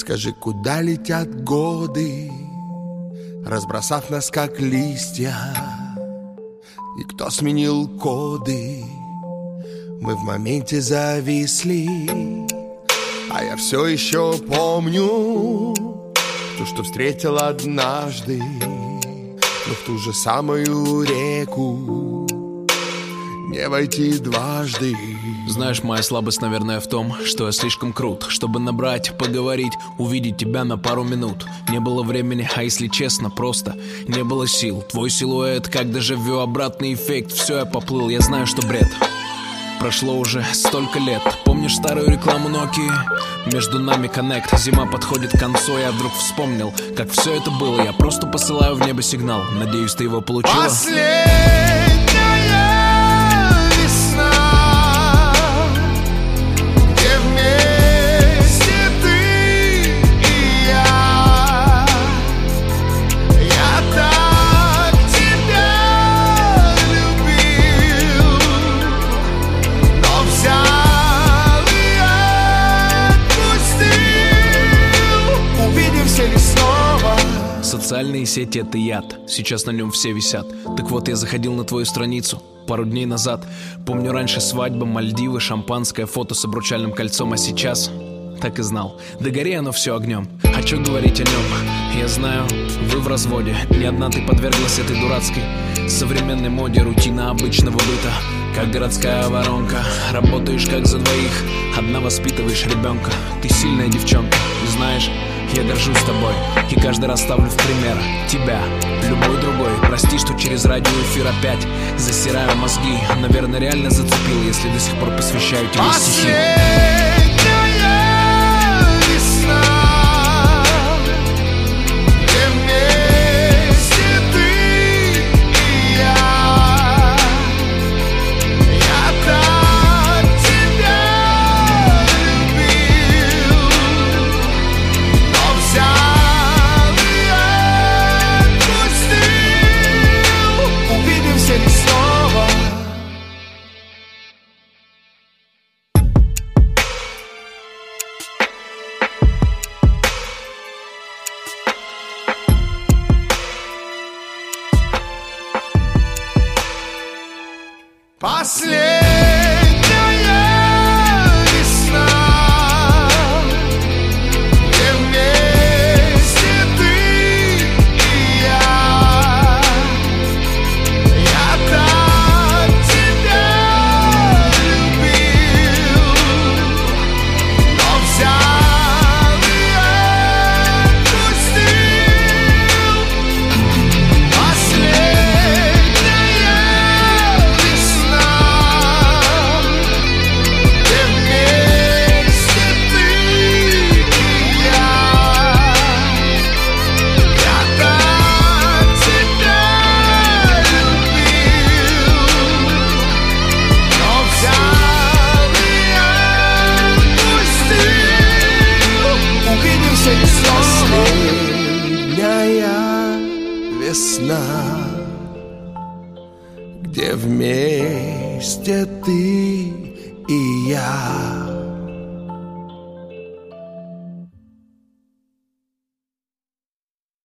Скажи, куда летят годы, разбросав нас как листья? И кто сменил коды? Мы в моменте зависли, а я все еще помню то, что встретил однажды, но в ту же самую реку не войти дважды. Знаешь, моя слабость, наверное, в том, что я слишком крут, чтобы набрать, поговорить, увидеть тебя на пару минут. Не было времени, а если честно, просто не было сил. Твой силуэт, как дежавю, обратный эффект. Все, я поплыл, я знаю, что бред. Прошло уже столько лет. Помнишь старую рекламу Nokia? Между нами коннект. Зима подходит к концу, я вдруг вспомнил, как все это было. Я просто посылаю в небо сигнал. Надеюсь, ты его получила. Последняя весна, где вместе ты и я. Я так тебя любил, но взял и отпустил. Увидимся ли снова? Социальные сети — это яд. Сейчас на нем все висят. Так вот, я заходил на твою страницу пару дней назад. Помню, раньше свадьба, Мальдивы, шампанское, фото с обручальным кольцом. А сейчас... Так и знал. Да гори оно все огнем. А чё говорить о нем? Я знаю, вы в разводе. Не одна ты подверглась этой дурацкой современной моде. Рутина обычного быта, как городская воронка. Работаешь как за двоих, одна воспитываешь ребенка. Ты сильная девчонка, и знаешь, я горжусь тобой. И каждый раз ставлю в пример тебя, любой другой. Прости, что через радиоэфир опять засираю мозги. Наверное, реально зацепил, если до сих пор посвящаю тебе стихи. Последняя весна, где вместе ты и я. Я так тебя любил, но взял и отпустил. Последняя весна, где вместе ты и я. Я так тебя любил, но взял и отпустил. Увидимся ли снова? Последняя весна, где вместе ты и я.